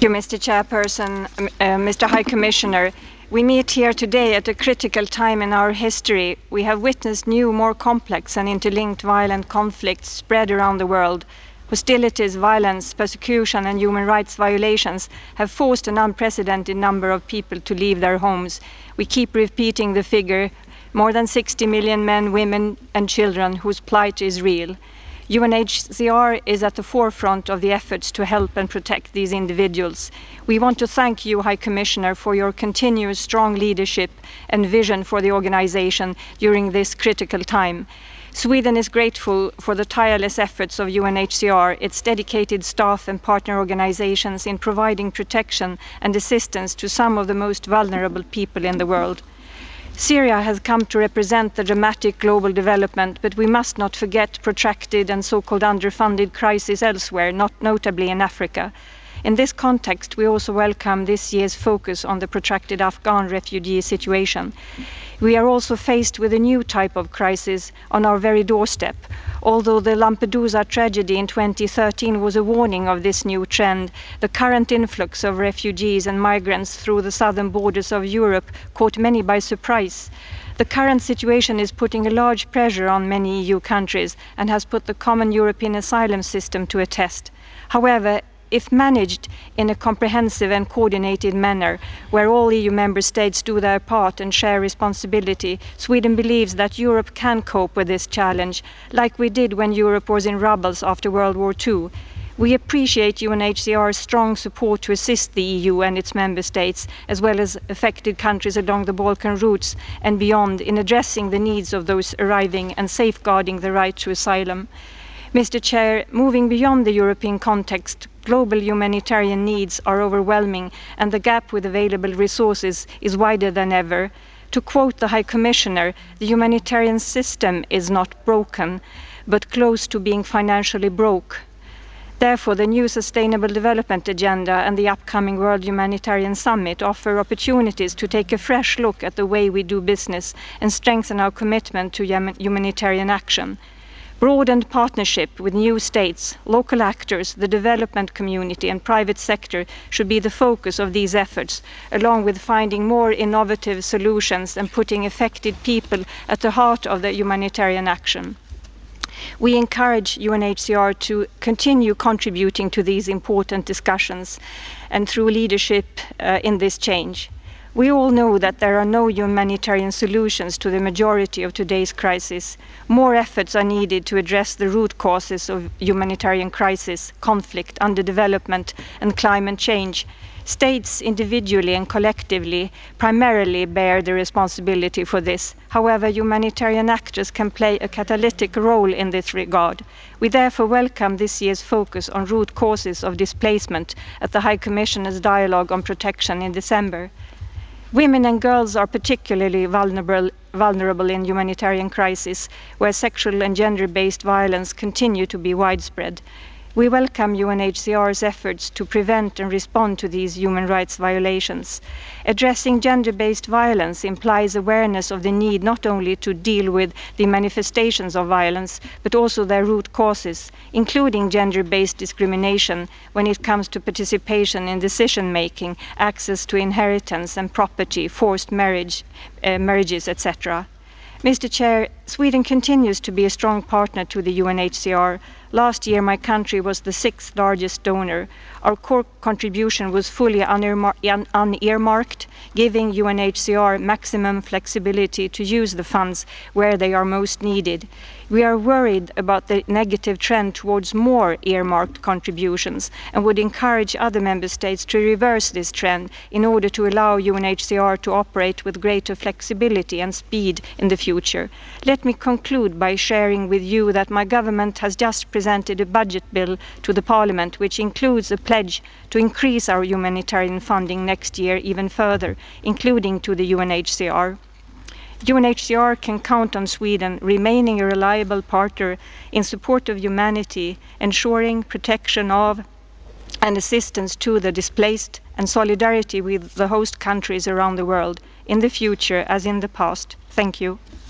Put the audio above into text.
Mr. Chairperson, Mr. High Commissioner. We meet here today at a critical time in our history. We have witnessed new, more complex and interlinked violent conflicts spread around the world. Hostilities, violence, persecution and human rights violations have forced an unprecedented number of people to leave their homes. We keep repeating the figure, more than 60 million men, women and children whose plight is real. UNHCR is at the forefront of the efforts to help and protect these individuals. We want to thank you, High Commissioner, for your continuous strong leadership and vision for the organization during this critical time. Sweden is grateful for the tireless efforts of UNHCR, its dedicated staff and partner organizations in providing protection and assistance to some of the most vulnerable people in the world. Syria has come to represent the dramatic global development, but we must not forget protracted and so-called underfunded crises elsewhere, not notably in Africa. In this context, we also welcome this year's focus on the protracted Afghan refugee situation. We are also faced with a new type of crisis on our very doorstep. Although the Lampedusa tragedy in 2013 was a warning of this new trend, the current influx of refugees and migrants through the southern borders of Europe caught many by surprise. The current situation is putting a large pressure on many EU countries and has put the common European asylum system to a test. However, if managed in a comprehensive and coordinated manner, where all EU member states do their part and share responsibility, Sweden believes that Europe can cope with this challenge, like we did when Europe was in rubble after World War II. We appreciate UNHCR's strong support to assist the EU and its member states, as well as affected countries along the Balkan routes and beyond, in addressing the needs of those arriving and safeguarding the right to asylum. Mr. Chair, moving beyond the European context, global humanitarian needs are overwhelming and the gap with available resources is wider than ever. To quote the High Commissioner, the humanitarian system is not broken, but close to being financially broke. Therefore, the new Sustainable Development Agenda and the upcoming World Humanitarian Summit offer opportunities to take a fresh look at the way we do business and strengthen our commitment to humanitarian action. Broadened partnership with new states, local actors, the development community and private sector should be the focus of these efforts, along with finding more innovative solutions and putting affected people at the heart of the humanitarian action. We encourage UNHCR to continue contributing to these important discussions and through leadership in this change. We all know that there are no humanitarian solutions to the majority of today's crisis. More efforts are needed to address the root causes of humanitarian crisis, conflict, underdevelopment, and climate change. States individually and collectively primarily bear the responsibility for this. However, humanitarian actors can play a catalytic role in this regard. We therefore welcome this year's focus on root causes of displacement at the High Commissioner's Dialogue on Protection in December. Women and girls are particularly vulnerable in humanitarian crisis, where sexual and gender-based violence continue to be widespread. We welcome UNHCR's efforts to prevent and respond to these human rights violations. Addressing gender-based violence implies awareness of the need not only to deal with the manifestations of violence, but also their root causes, including gender-based discrimination when it comes to participation in decision-making, access to inheritance and property, forced marriages, etc. Mr. Chair, Sweden continues to be a strong partner to the UNHCR. Last year, my country was the 6th largest donor. Our core contribution was fully unearmarked, giving UNHCR maximum flexibility to use the funds where they are most needed. We are worried about the negative trend towards more earmarked contributions and would encourage other member states to reverse this trend in order to allow UNHCR to operate with greater flexibility and speed in the future. Let me conclude by sharing with you that my government has just presented a budget bill to the Parliament, which includes a pledge to increase our humanitarian funding next year even further, including to the UNHCR. UNHCR can count on Sweden remaining a reliable partner in support of humanity, ensuring protection of and assistance to the displaced and solidarity with the host countries around the world, in the future as in the past. Thank you.